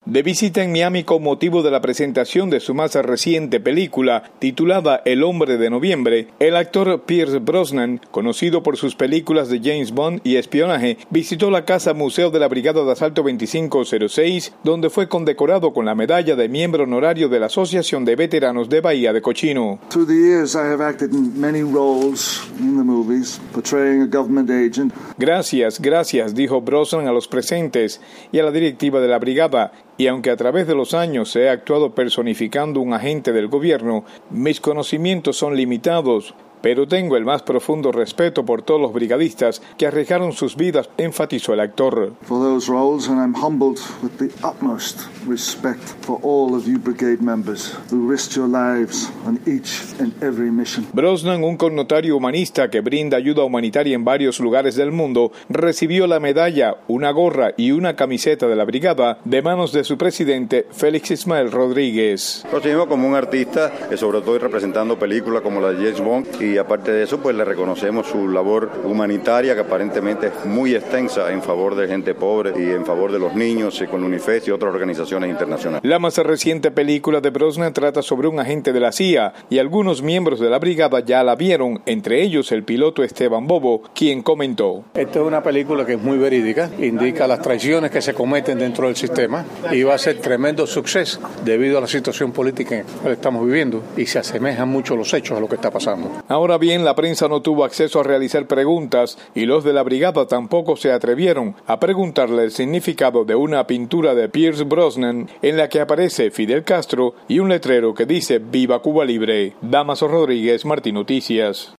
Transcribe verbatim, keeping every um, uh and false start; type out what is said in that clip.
De visita en Miami con motivo de la presentación de su más reciente película, titulada El hombre de noviembre, el actor Pierce Brosnan, conocido por sus películas de James Bond y espionaje, visitó la Casa Museo de la Brigada de Asalto veinticinco cero seis, donde fue condecorado con la medalla de miembro honorario de la Asociación de Veteranos de Bahía de Cochino. Through the years, I have acted in many roles in the movies, portraying a government agent. Gracias, gracias, dijo Brosnan a los presentes y a la directiva de la brigada. Y aunque a través de los años he actuado personificando un agente del gobierno, mis conocimientos son limitados, pero tengo el más profundo respeto por todos los brigadistas que arriesgaron sus vidas, enfatizó el actor. For those roles, and I'm humbled with the utmost respect for all of you brigade members who risked your lives on each and every mission. Brosnan, un connotario humanista que brinda ayuda humanitaria en varios lugares del mundo, recibió la medalla, una gorra y una camiseta de la brigada de manos de su presidente Félix Ismael Rodríguez. Lo seguimos como un artista, que sobre todo representando películas como la de James Bond, y aparte de eso, pues le reconocemos su labor humanitaria, que aparentemente es muy extensa en favor de gente pobre y en favor de los niños, y con UNICEF y otras organizaciones internacionales. La más reciente película de Brosnan trata sobre un agente de la C I A, y algunos miembros de la brigada ya la vieron, entre ellos el piloto Esteban Bobo, quien comentó: Esta es una película que es muy verídica, indica las traiciones que se cometen dentro del sistema, y va a ser tremendo suceso debido a la situación política que estamos viviendo, y se asemejan mucho los hechos a lo que está pasando. Ahora bien, la prensa no tuvo acceso a realizar preguntas y los de la brigada tampoco se atrevieron a preguntarle el significado de una pintura de Pierce Brosnan en la que aparece Fidel Castro y un letrero que dice Viva Cuba Libre. Damaso Rodríguez, Martín Noticias.